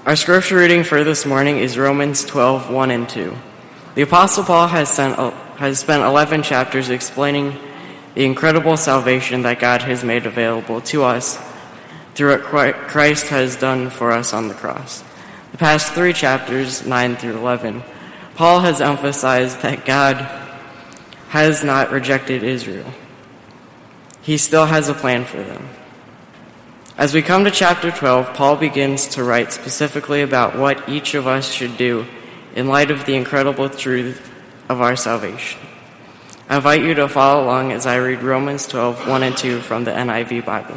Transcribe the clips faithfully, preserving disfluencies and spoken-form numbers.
Our scripture reading for this morning is Romans twelve, one and two. The Apostle Paul has, sent, has spent eleven chapters explaining the incredible salvation that God has made available to us through what Christ has done for us on the cross. The past three chapters, nine through eleven, Paul has emphasized that God has not rejected Israel. He still has a plan for them. As we come to chapter twelve, Paul begins to write specifically about what each of us should do in light of the incredible truth of our salvation. I invite you to follow along as I read Romans twelve, one and two from the N I V Bible.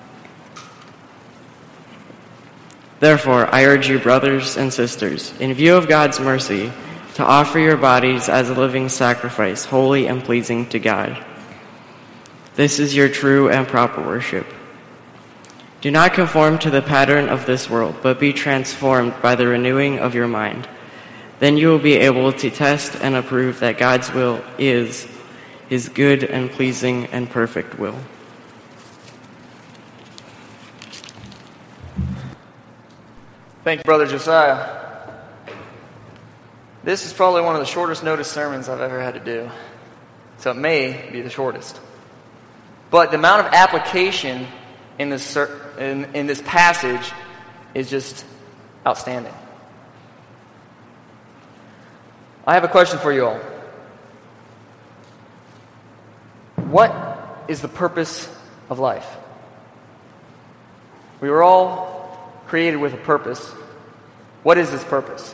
Therefore, I urge you, brothers and sisters, in view of God's mercy, to offer your bodies as a living sacrifice, holy and pleasing to God. This is your true and proper worship. Do not conform to the pattern of this world, but be transformed by the renewing of your mind. Then you will be able to test and approve that God's will is his good and pleasing and perfect will. Thank you, Brother Josiah. This is probably one of the shortest notice sermons I've ever had to do, so it may be the shortest. But the amount of application in this in, in this passage is just outstanding. I have a question for you all. What is the purpose of life? We were all created with a purpose. What is this purpose?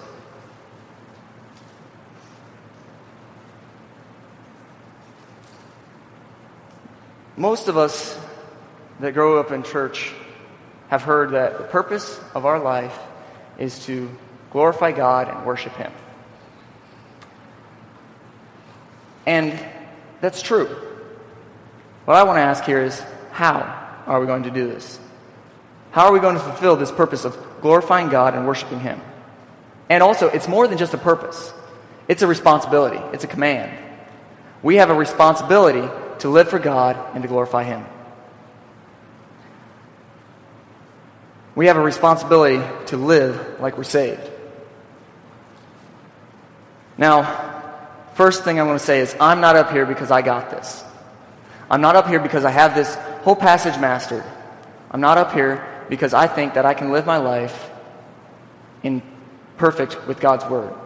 Most of us that grow up in church have heard that the purpose of our life is to glorify God and worship Him. And that's true. What I want to ask here is, how are we going to do this? How are we going to fulfill this purpose of glorifying God and worshiping Him? And also, it's more than just a purpose. It's a responsibility. It's a command. We have a responsibility to live for God and to glorify Him. We have a responsibility to live like we're saved. Now, first thing I want to say is, I'm not up here because I got this. I'm not up here because I have this whole passage mastered. I'm not up here because I think that I can live my life in perfect with God's Word.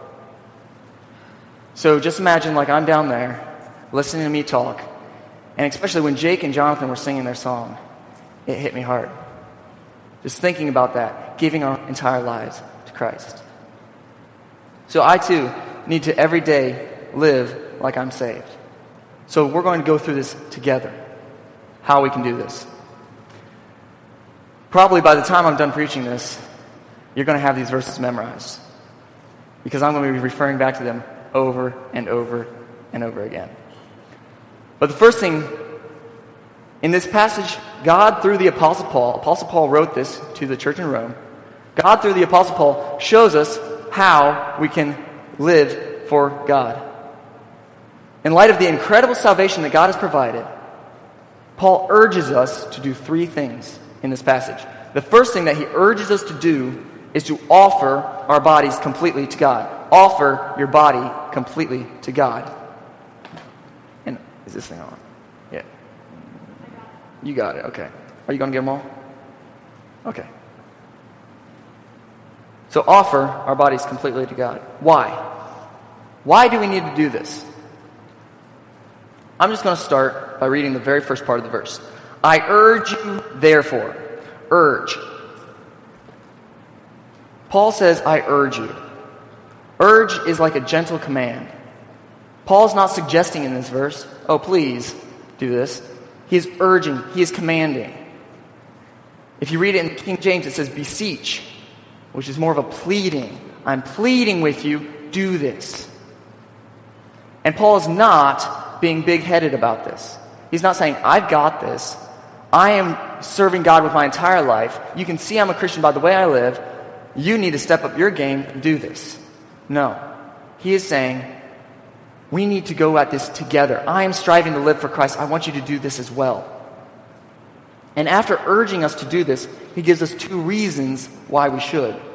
So just imagine like I'm down there listening to me talk, and especially when Jake and Jonathan were singing their song, it hit me hard. Just thinking about that, giving our entire lives to Christ. So I too need to every day live like I'm saved. So we're going to go through this together, how we can do this. Probably by the time I'm done preaching this, you're going to have these verses memorized, because I'm going to be referring back to them over and over and over again. But the first thing, in this passage, God, through the Apostle Paul, Apostle Paul wrote this to the church in Rome, God, through the Apostle Paul, shows us how we can live for God. In light of the incredible salvation that God has provided, Paul urges us to do three things in this passage. The first thing that he urges us to do is to offer our bodies completely to God. Offer your body completely to God. And is this thing on? Yeah. You got it, okay. Are you going to get them all? Okay. So offer our bodies completely to God. Why? Why do we need to do this? I'm just going to start by reading the very first part of the verse. I urge you, therefore. Urge. Paul says, I urge you. Urge is like a gentle command. Paul's not suggesting in this verse, oh, please do this. He is urging. He is commanding. If you read it in King James, it says beseech, which is more of a pleading. I'm pleading with you, do this. And Paul is not being big-headed about this. He's not saying, I've got this. I am serving God with my entire life. You can see I'm a Christian by the way I live. You need to step up your game and do this. No. He is saying, we need to go at this together. I am striving to live for Christ. I want you to do this as well. And after urging us to do this, he gives us two reasons why we should.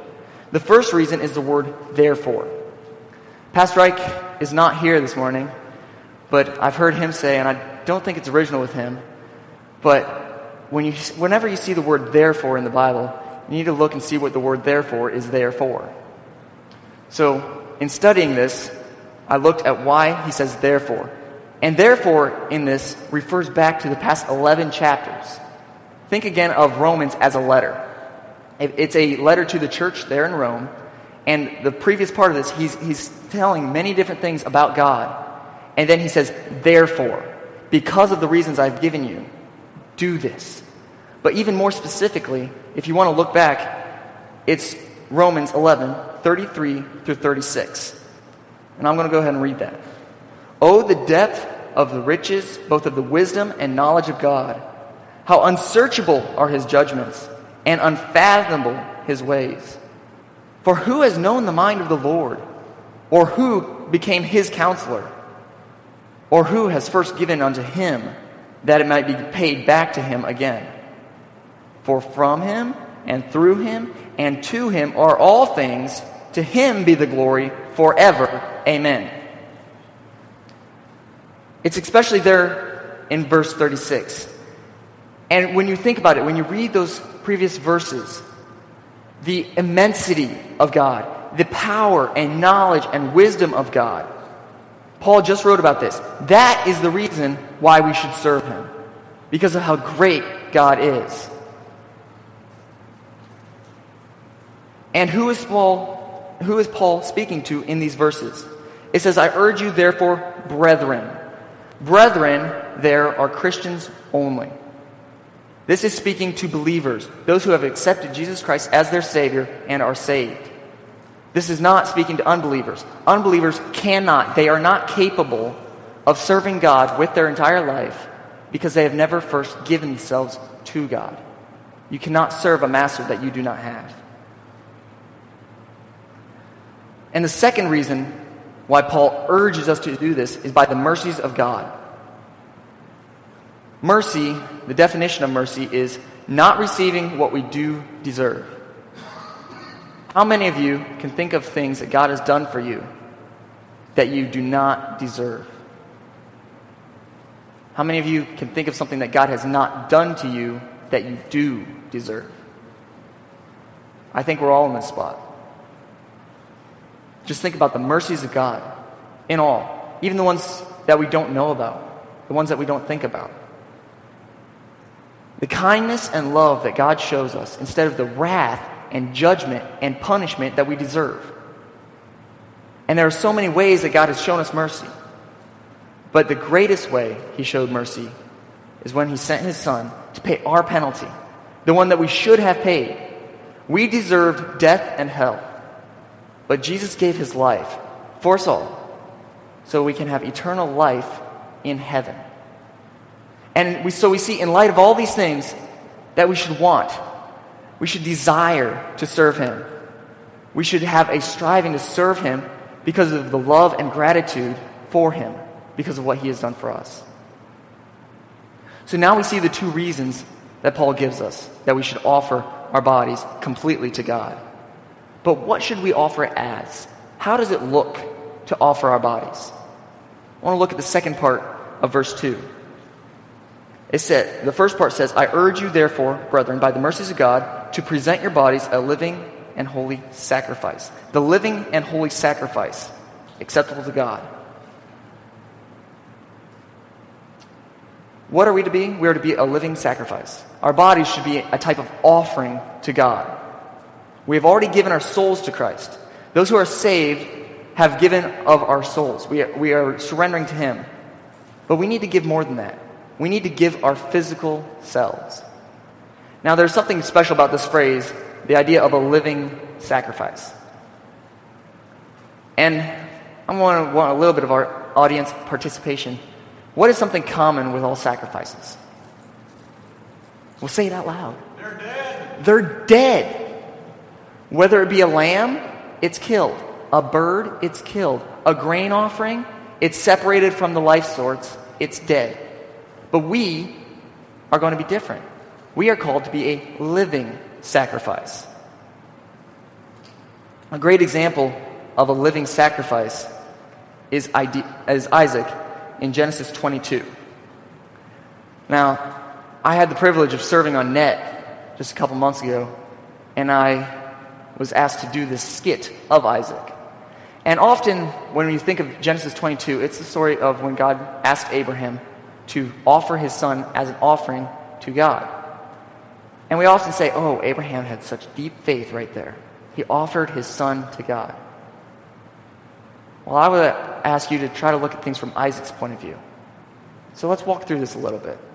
The first reason is the word therefore. Pastor Ike is not here this morning, but I've heard him say, and I don't think it's original with him, but when you, whenever you see the word therefore in the Bible, you need to look and see what the word therefore is there for. So, in studying this, I looked at why he says therefore. And therefore, in this, refers back to the past eleven chapters. Think again of Romans as a letter. It's a letter to the church there in Rome. And the previous part of this, he's, he's telling many different things about God. And then he says, therefore, because of the reasons I've given you, do this. But even more specifically, if you want to look back, it's Romans eleven, thirty-three through thirty-six. And I'm going to go ahead and read that. Oh, the depth of the riches, both of the wisdom and knowledge of God. How unsearchable are his judgments, and unfathomable his ways. For who has known the mind of the Lord? Or who became his counselor? Or who has first given unto him, that it might be paid back to him again? For from him, and through him, and to him are all things. To him be the glory forever. Amen. It's especially there in verse thirty-six. And when you think about it, when you read those previous verses, the immensity of God, the power and knowledge and wisdom of God, Paul just wrote about this. That is the reason why we should serve him, because of how great God is. And who is Paul, who is Paul speaking to in these verses? It says, I urge you therefore, brethren. Brethren there are Christians only. This is speaking to believers, those who have accepted Jesus Christ as their Savior and are saved. This is not speaking to unbelievers. Unbelievers cannot, they are not capable of serving God with their entire life because they have never first given themselves to God. You cannot serve a master that you do not have. And the second reason why Paul urges us to do this is by the mercies of God. Mercy, the definition of mercy, is not receiving what we do deserve. How many of you can think of things that God has done for you that you do not deserve? How many of you can think of something that God has not done to you that you do deserve? I think we're all in this spot. Just think about the mercies of God in all, even the ones that we don't know about, the ones that we don't think about. The kindness and love that God shows us instead of the wrath and judgment and punishment that we deserve. And there are so many ways that God has shown us mercy. But the greatest way he showed mercy is when he sent his son to pay our penalty, the one that we should have paid. We deserved death and hell. But Jesus gave his life for us all so we can have eternal life in heaven. And we, so we see in light of all these things that we should want, we should desire to serve him. We should have a striving to serve him because of the love and gratitude for him, because of what he has done for us. So now we see the two reasons that Paul gives us that we should offer our bodies completely to God. But what should we offer it as? How does it look to offer our bodies? I want to look at the second part of verse two. It said, the first part says, I urge you therefore, brethren, by the mercies of God, to present your bodies a living and holy sacrifice. The living and holy sacrifice, acceptable to God. What are we to be? We are to be a living sacrifice. Our bodies should be a type of offering to God. We have already given our souls to Christ. Those who are saved have given of our souls. We are, we are surrendering to him. But we need to give more than that. We need to give our physical selves. Now, there's something special about this phrase, the idea of a living sacrifice. And I want, to, want a little bit of our audience participation. What is something common with all sacrifices? We'll say it out loud. They're dead. They're dead. Whether it be a lamb, it's killed. A bird, it's killed. A grain offering, it's separated from the life source, it's dead. But we are going to be different. We are called to be a living sacrifice. A great example of a living sacrifice is Isaac in Genesis twenty-two. Now, I had the privilege of serving on Net just a couple months ago, and I was asked to do this skit of Isaac. And often, when you think of Genesis twenty-two, it's the story of when God asked Abraham to offer his son as an offering to God. And we often say, oh, Abraham had such deep faith right there. He offered his son to God. Well, I would ask you to try to look at things from Isaac's point of view. So let's walk through this a little bit.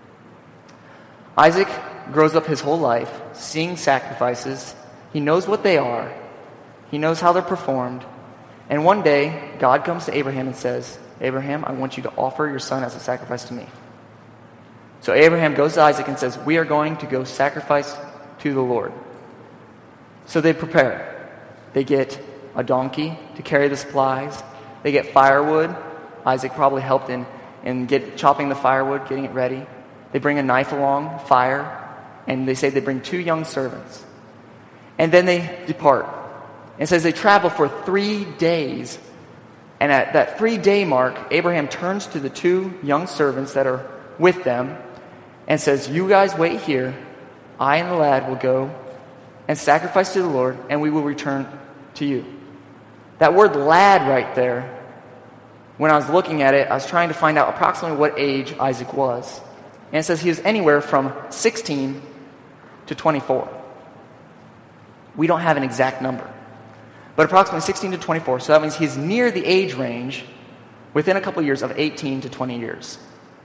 Isaac grows up his whole life seeing sacrifices. He knows what they are. He knows how they're performed. And one day, God comes to Abraham and says, Abraham, I want you to offer your son as a sacrifice to me. So Abraham goes to Isaac and says, we are going to go sacrifice to the Lord. So they prepare. They get a donkey to carry the supplies. They get firewood. Isaac probably helped in, in get, chopping the firewood, getting it ready. They bring a knife along, fire, and they say they bring two young servants. And then they depart. It says they travel for three days. And at that three-day mark, Abraham turns to the two young servants that are with them and says, you guys wait here. I and the lad will go and sacrifice to the Lord, and we will return to you. That word lad right there, when I was looking at it, I was trying to find out approximately what age Isaac was. And it says he was anywhere from sixteen to twenty-four. We don't have an exact number, but approximately sixteen to twenty-four. So that means he's near the age range within a couple of years of eighteen to twenty years.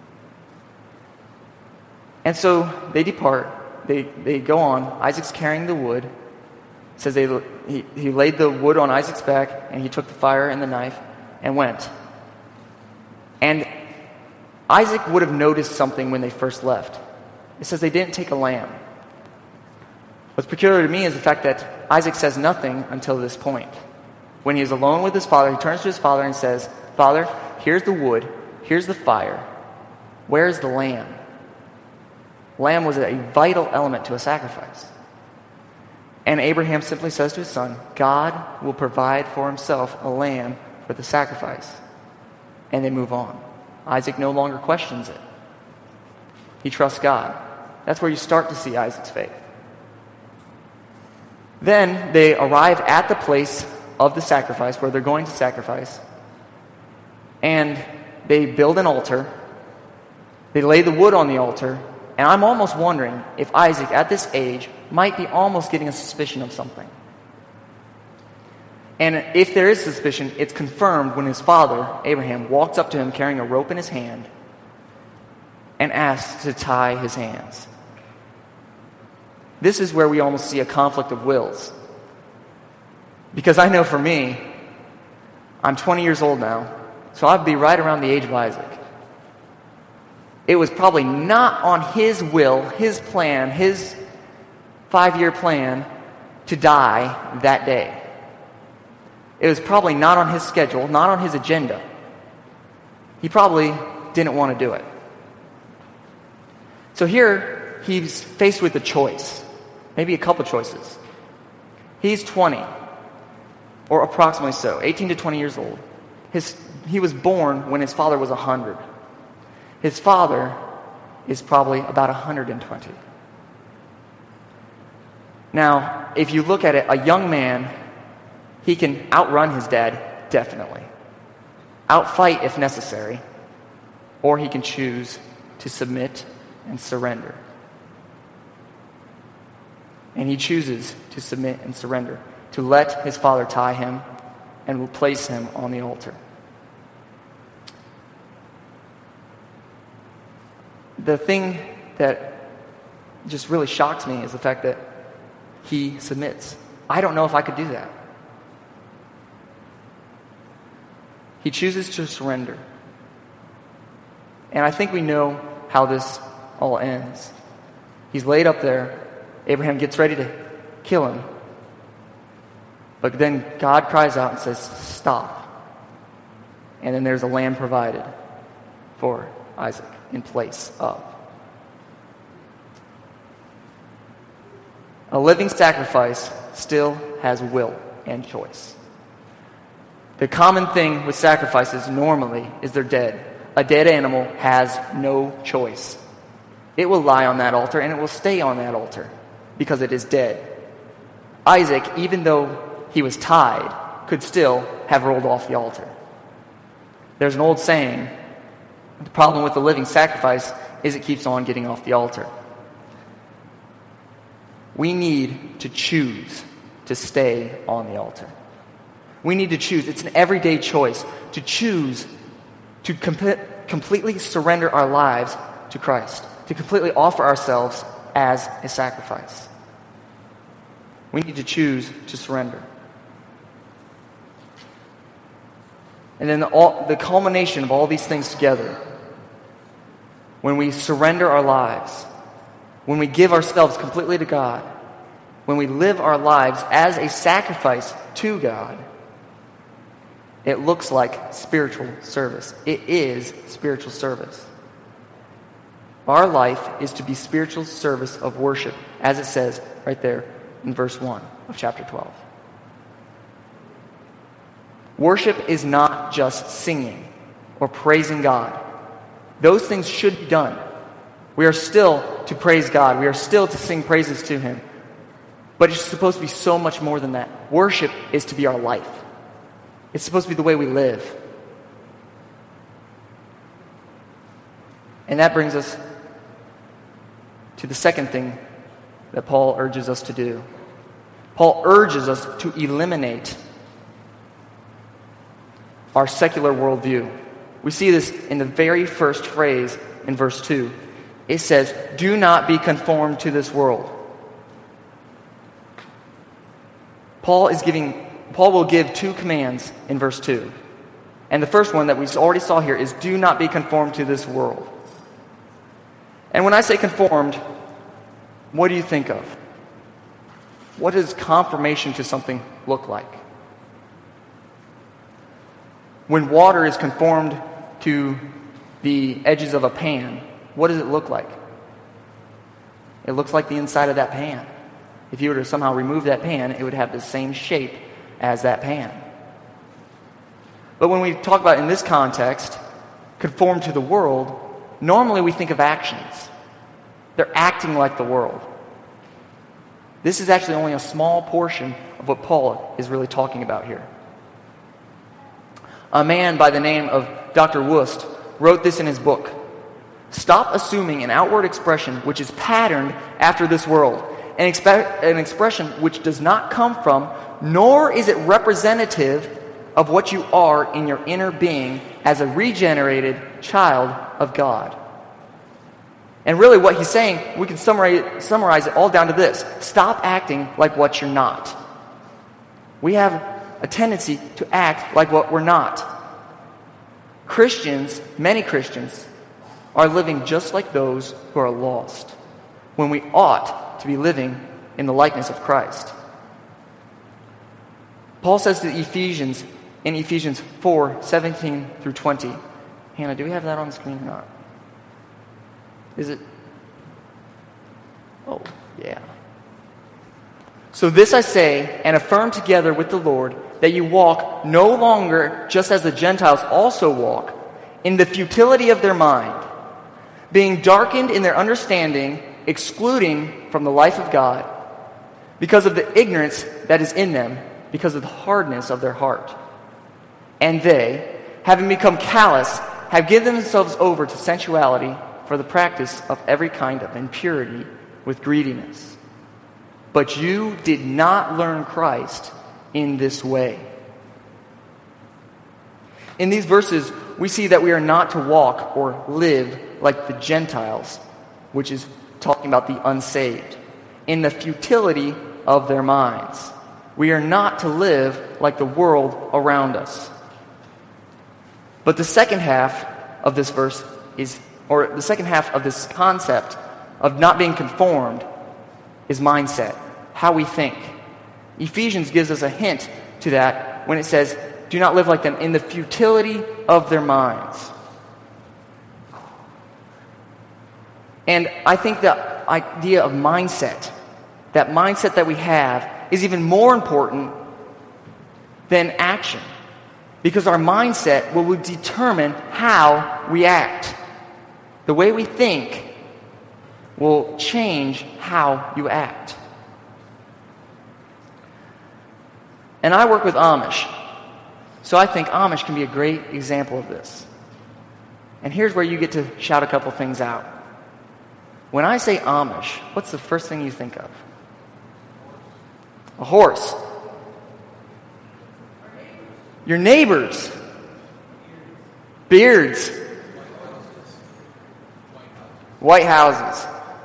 And so they depart. They they go on. Isaac's carrying the wood. It says they he, he laid the wood on Isaac's back, and he took the fire and the knife and went. And Isaac would have noticed something when they first left. It says they didn't take a lamb. What's peculiar to me is the fact that Isaac says nothing until this point. When he is alone with his father, he turns to his father and says, Father, here's the wood, here's the fire. Where's the lamb? Lamb was a vital element to a sacrifice. And Abraham simply says to his son, God will provide for himself a lamb for the sacrifice. And they move on. Isaac no longer questions it. He trusts God. That's where you start to see Isaac's faith. Then they arrive at the place of the sacrifice where they're going to sacrifice. And they build an altar. They lay the wood on the altar. And I'm almost wondering if Isaac, at this age, might be almost getting a suspicion of something. And if there is suspicion, it's confirmed when his father, Abraham, walks up to him carrying a rope in his hand and asks to tie his hands. This is where we almost see a conflict of wills. Because I know for me, I'm twenty years old now, so I'd be right around the age of Isaac. It was probably not on his will, his plan, his five-year plan to die that day. It was probably not on his schedule, not on his agenda. He probably didn't want to do it. So here, he's faced with a choice, maybe a couple choices. He's twenty, or approximately so, eighteen to twenty years old. His, he was born when his father was one hundred. His father is probably about one hundred twenty. Now, if you look at it, a young man, he can outrun his dad, definitely. Outfight if necessary. Or he can choose to submit and surrender. And he chooses to submit and surrender, to let his father tie him and will place him on the altar. The thing that just really shocks me is the fact that he submits. I don't know if I could do that. He chooses to surrender. And I think we know how this all ends. He's laid up there. Abraham gets ready to kill him. But then God cries out and says, stop. And then there's a lamb provided for Isaac in place of. A living sacrifice still has will and choice. The common thing with sacrifices normally is they're dead. A dead animal has no choice. It will lie on that altar and it will stay on that altar because it is dead. Isaac, even though he was tied, could still have rolled off the altar. There's an old saying, the problem with the living sacrifice is it keeps on getting off the altar. We need to choose to stay on the altar. We need to choose. It's an everyday choice to choose to com- completely surrender our lives to Christ, to completely offer ourselves as a sacrifice. We need to choose to surrender. And then the, all, the culmination of all these things together, when we surrender our lives, when we give ourselves completely to God, when we live our lives as a sacrifice to God, it looks like spiritual service. It is spiritual service. Our life is to be spiritual service of worship, as it says right there in verse one of chapter twelve. Worship is not just singing or praising God. Those things should be done. We are still to praise God. We are still to sing praises to Him. But it's supposed to be so much more than that. Worship is to be our life. It's supposed to be the way we live. And that brings us to the second thing that Paul urges us to do. Paul urges us to eliminate our secular worldview. We see this in the very first phrase in verse two. It says, "Do not be conformed to this world." Paul is giving Paul will give two commands in verse two. And the first one that we already saw here is, do not be conformed to this world. And when I say conformed, what do you think of? What does conformation to something look like? When water is conformed to the edges of a pan, what does it look like? It looks like the inside of that pan. If you were to somehow remove that pan, it would have the same shape as that pan. But when we talk about in this context, conform to the world, normally we think of actions. They're acting like the world. This is actually only a small portion of what Paul is really talking about here. A man by the name of Doctor Wust wrote this in his book. Stop assuming an outward expression which is patterned after this world, an, expe- an expression which does not come from, nor is it representative of what you are in your inner being as a regenerated child of God. And really what he's saying, we can summarize, summarize it all down to this. Stop acting like what you're not. We have a tendency to act like what we're not. Christians, many Christians, are living just like those who are lost, when we ought to be living in the likeness of Christ. Paul says to the Ephesians in Ephesians four, seventeen through twenty. Hannah, do we have that on the screen or not? Is it? Oh, yeah. So this I say, and affirm together with the Lord, that you walk no longer just as the Gentiles also walk, in the futility of their mind, being darkened in their understanding, excluding from the life of God, because of the ignorance that is in them, because of the hardness of their heart. And they, having become callous, have given themselves over to sensuality for the practice of every kind of impurity with greediness. But you did not learn Christ in this way. In these verses, we see that we are not to walk or live like the Gentiles, which is talking about the unsaved, in the futility of their minds. We are not to live like the world around us. But the second half of this verse is, or the second half of this concept of not being conformed is mindset, how we think. Ephesians gives us a hint to that when it says, do not live like them in the futility of their minds. And I think the idea of mindset, that mindset that we have, is even more important than action. Because our mindset will determine how we act. The way we think will change how you act. And I work with Amish, so I think Amish can be a great example of this. And here's where you get to shout a couple things out. When I say Amish, what's the first thing you think of? A horse. Your neighbors. Beards. White houses.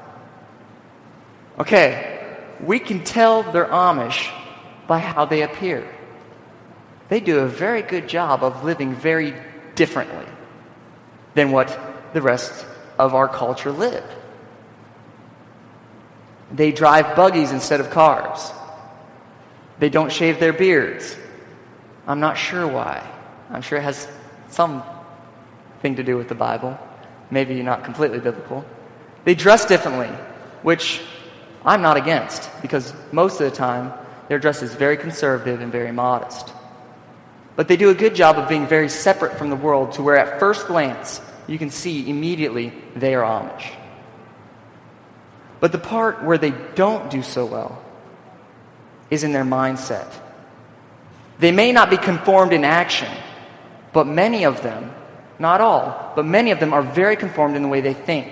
Okay, we can tell they're Amish by how they appear. They do a very good job of living very differently than what the rest of our culture live. They drive buggies instead of cars. They don't shave their beards. I'm not sure why. I'm sure it has something to do with the Bible. Maybe not completely biblical. They dress differently, which I'm not against, because most of the time their dress is very conservative and very modest. But they do a good job of being very separate from the world to where at first glance you can see immediately they are Amish. But the part where they don't do so well is in their mindset. They may not be conformed in action, but many of them, not all, but many of them are very conformed in the way they think.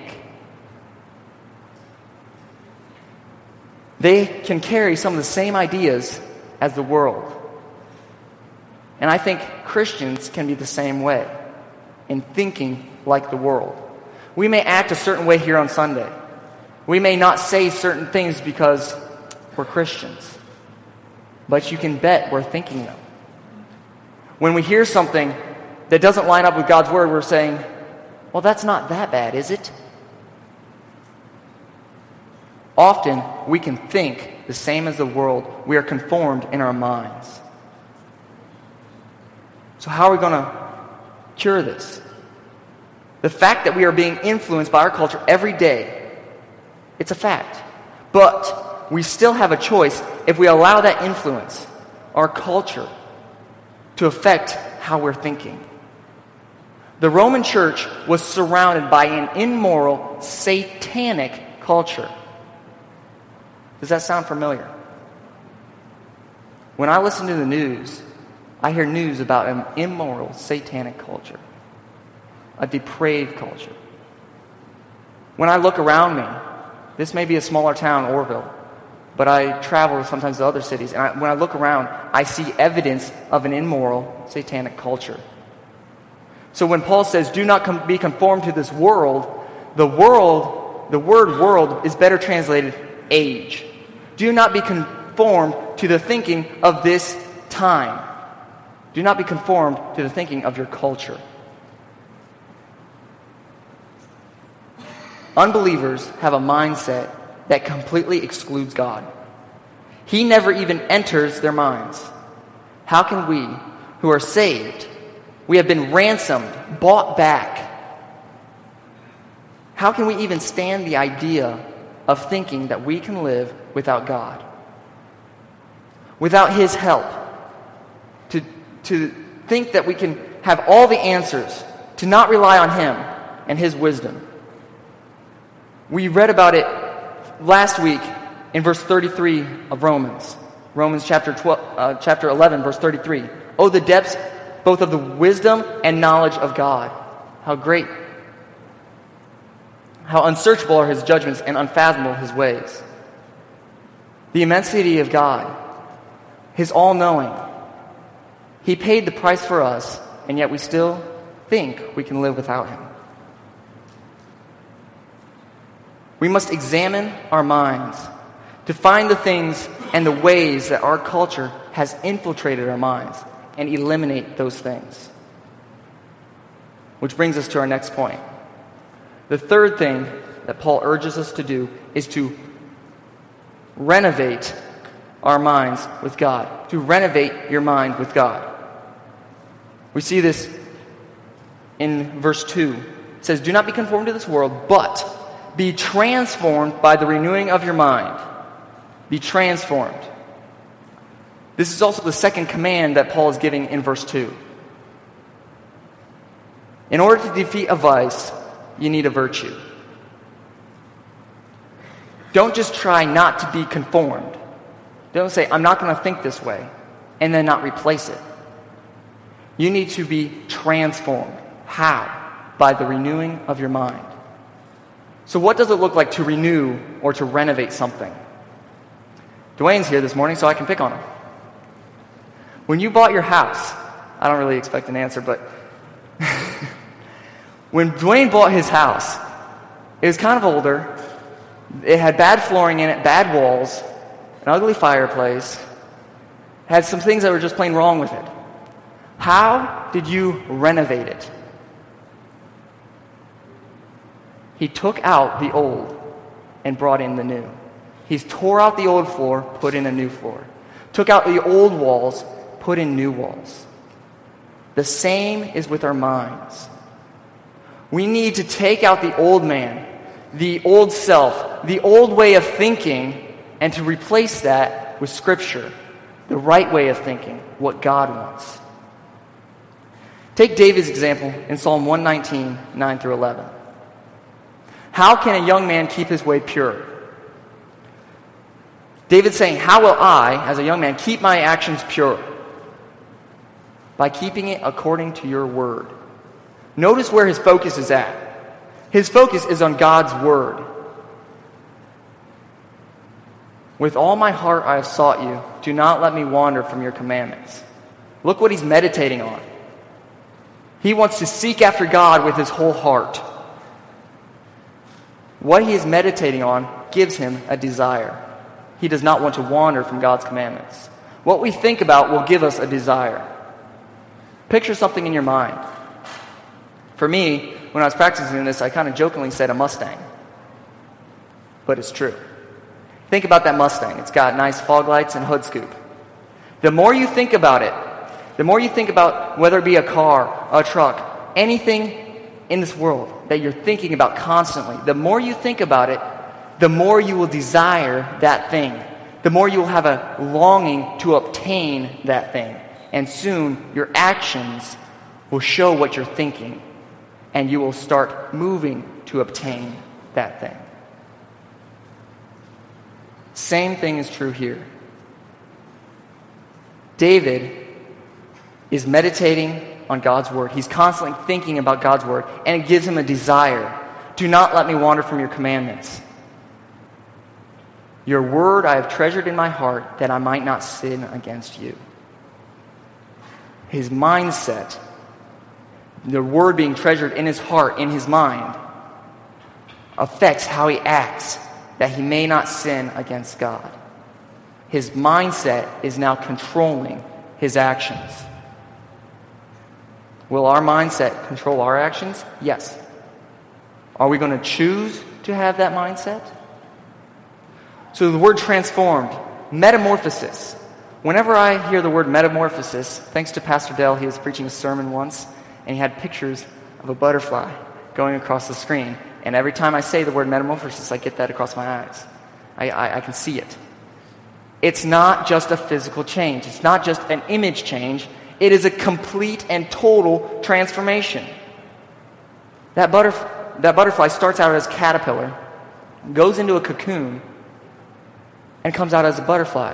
They can carry some of the same ideas as the world. And I think Christians can be the same way in thinking like the world. We may act a certain way here on Sunday. We may not say certain things because we're Christians. But you can bet we're thinking them. When we hear something that doesn't line up with God's word, we're saying, well, that's not that bad, is it? Often, we can think the same as the world. We are conformed in our minds. So how are we going to cure this? The fact that we are being influenced by our culture every day, it's a fact. But we still have a choice if we allow that influence, our culture, to affect how we're thinking. The Roman Church was surrounded by an immoral, satanic culture. Does that sound familiar? When I listen to the news, I hear news about an immoral, satanic culture, a depraved culture. When I look around me, this may be a smaller town, Orville, but I travel sometimes to other cities, and I, when I look around, I see evidence of an immoral, satanic culture. So when Paul says, do not com- be conformed to this world, the world, the word world is better translated age. Do not be conformed to the thinking of this time. Do not be conformed to the thinking of your culture. Unbelievers have a mindset that completely excludes God. He never even enters their minds. How can we, who are saved, we have been ransomed, bought back, how can we even stand the idea of thinking that we can live without God? Without His help? To, to think that we can have all the answers, to not rely on Him and His wisdom. We read about it last week in verse thirty-three of Romans. Romans chapter twelve, uh, chapter eleven, verse thirty-three. Oh, the depths both of the wisdom and knowledge of God. How great. How unsearchable are His judgments and unfathomable His ways. The immensity of God. His all-knowing. He paid the price for us, and yet we still think we can live without Him. We must examine our minds to find the things and the ways that our culture has infiltrated our minds and eliminate those things. Which brings us to our next point. The third thing that Paul urges us to do is to renovate our minds with God. To renovate your mind with God. We see this in verse two. It says, do not be conformed to this world, but be transformed by the renewing of your mind. Be transformed. This is also the second command that Paul is giving in verse two. In order to defeat a vice, you need a virtue. Don't just try not to be conformed. Don't say, I'm not going to think this way, and then not replace it. You need to be transformed. How? By the renewing of your mind. So what does it look like to renew or to renovate something? Dwayne's here this morning, so I can pick on him. When you bought your house, I don't really expect an answer, but when Dwayne bought his house, it was kind of older. It had bad flooring in it, bad walls, an ugly fireplace, had some things that were just plain wrong with it. How did you renovate it? He took out the old and brought in the new. He's tore out the old floor, put in a new floor. Took out the old walls, put in new walls. The same is with our minds. We need to take out the old man, the old self, the old way of thinking, and to replace that with Scripture, the right way of thinking, what God wants. Take David's example in Psalm one nineteen, nine through eleven. How can a young man keep his way pure? David's saying, how will I, as a young man, keep my actions pure? By keeping it according to your word. Notice where his focus is at. His focus is on God's word. With all my heart I have sought you. Do not let me wander from your commandments. Look what he's meditating on. He wants to seek after God with his whole heart. What he is meditating on gives him a desire. He does not want to wander from God's commandments. What we think about will give us a desire. Picture something in your mind. For me, when I was practicing this, I kind of jokingly said a Mustang. But it's true. Think about that Mustang. It's got nice fog lights and hood scoop. The more you think about it, the more you think about whether it be a car, a truck, anything in this world that you're thinking about constantly, the more you think about it, the more you will desire that thing. The more you will have a longing to obtain that thing. And soon your actions will show what you're thinking. And you will start moving to obtain that thing. Same thing is true here. David is meditating on God's word. He's constantly thinking about God's word, and it gives him a desire. Do not let me wander from your commandments. Your word I have treasured in my heart, that I might not sin against you. His mindset, the word being treasured in his heart, in his mind, affects how he acts, that he may not sin against God. His mindset is now controlling his actions. Will our mindset control our actions? Yes. Are we going to choose to have that mindset? So the word transformed, metamorphosis. Whenever I hear the word metamorphosis, thanks to Pastor Dell, he was preaching a sermon once, and he had pictures of a butterfly going across the screen. And every time I say the word metamorphosis, I get that across my eyes. I, I, I can see it. It's not just a physical change. It's not just an image change. It is a complete and total transformation. That, butterf- that butterfly starts out as a caterpillar, goes into a cocoon, and comes out as a butterfly.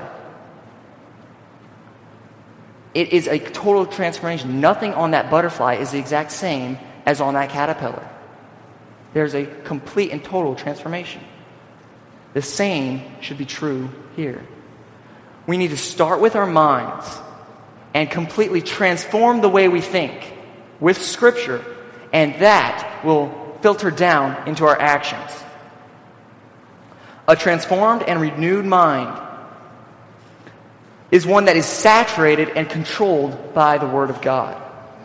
It is a total transformation. Nothing on that butterfly is the exact same as on that caterpillar. There's a complete and total transformation. The same should be true here. We need to start with our minds and completely transform the way we think with Scripture, and that will filter down into our actions. A transformed and renewed mind is one that is saturated and controlled by the Word of God.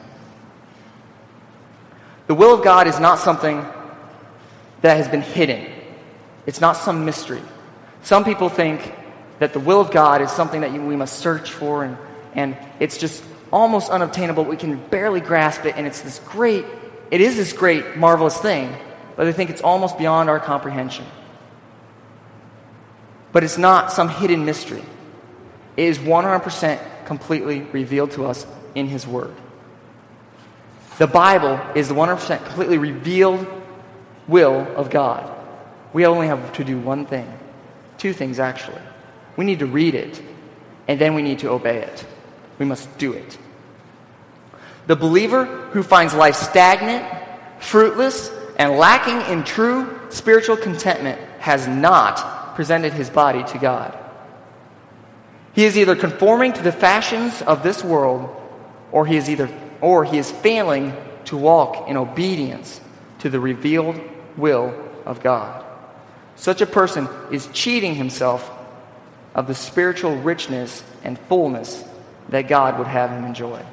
The will of God is not something that has been hidden. It's not some mystery. Some people think that the will of God is something that we must search for, and, and it's just almost unobtainable. We can barely grasp it, and it's this great, it is this great, marvelous thing, but they think it's almost beyond our comprehension. But it's not some hidden mystery. It is one hundred percent completely revealed to us in His Word. The Bible is the one hundred percent completely revealed will of God. We only have to do one thing. Two things, actually. We need to read it, and then we need to obey it. We must do it. The believer who finds life stagnant, fruitless, and lacking in true spiritual contentment has not presented his body to God. He is either conforming to the fashions of this world, or he is either or he is failing to walk in obedience to the revealed will of God. Such a person is cheating himself of the spiritual richness and fullness that God would have him enjoy.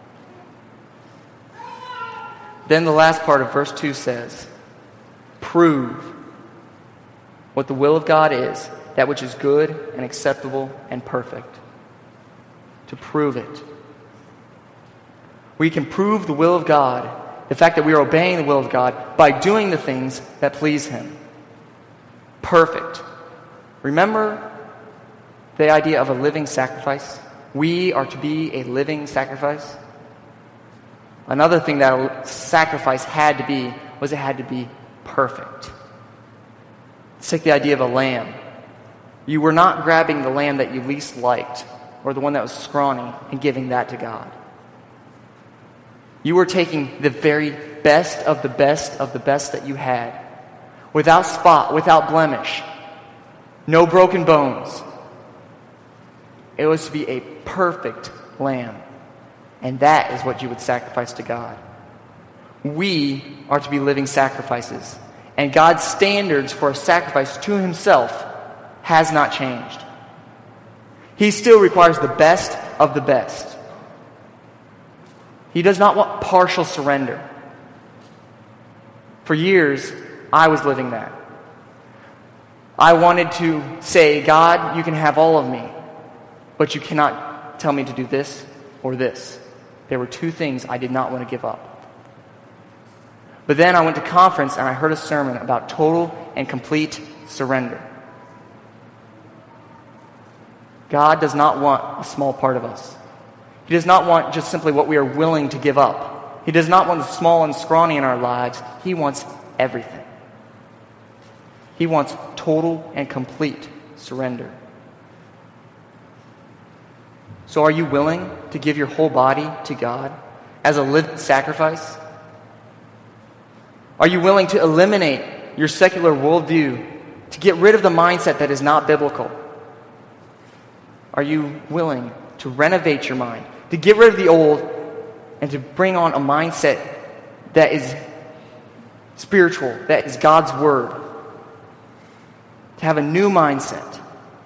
Then the last part of verse two says, prove what the will of God is, that which is good and acceptable and perfect. To prove it. We can prove the will of God, the fact that we are obeying the will of God, by doing the things that please Him. Perfect. Remember the idea of a living sacrifice? We are to be a living sacrifice. Another thing that a sacrifice had to be was it had to be perfect. Let's take the idea of a lamb. You were not grabbing the lamb that you least liked or the one that was scrawny and giving that to God. You were taking the very best of the best of the best that you had, without spot, without blemish, no broken bones. It was to be a perfect lamb. And that is what you would sacrifice to God. We are to be living sacrifices. And God's standards for a sacrifice to Himself has not changed. He still requires the best of the best. He does not want partial surrender. For years, I was living that. I wanted to say, God, you can have all of me, but you cannot tell me to do this or this. There were two things I did not want to give up. But then I went to conference and I heard a sermon about total and complete surrender. God does not want a small part of us. He does not want just simply what we are willing to give up. He does not want the small and scrawny in our lives. He wants everything. He wants total and complete surrender. So are you willing to give your whole body to God as a living sacrifice? Are you willing to eliminate your secular worldview, to get rid of the mindset that is not biblical? Are you willing to renovate your mind, to get rid of the old and to bring on a mindset that is spiritual, that is God's Word? To have a new mindset?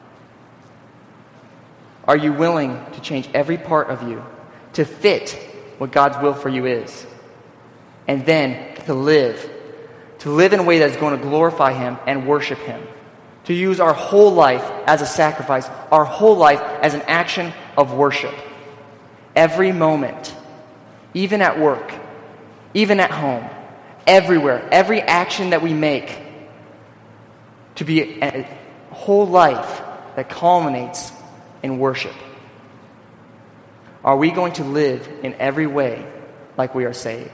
Are you willing to change every part of you to fit what God's will for you is? And then to live. To live in a way that is going to glorify Him and worship Him. To use our whole life as a sacrifice, our whole life as an action of worship. Every moment, even at work, even at home, everywhere, every action that we make, to be a whole life that culminates in worship. Are we going to live in every way like we are saved?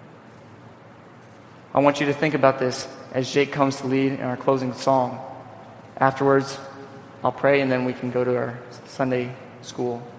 I want you to think about this as Jake comes to lead in our closing song. Afterwards, I'll pray and then we can go to our Sunday school.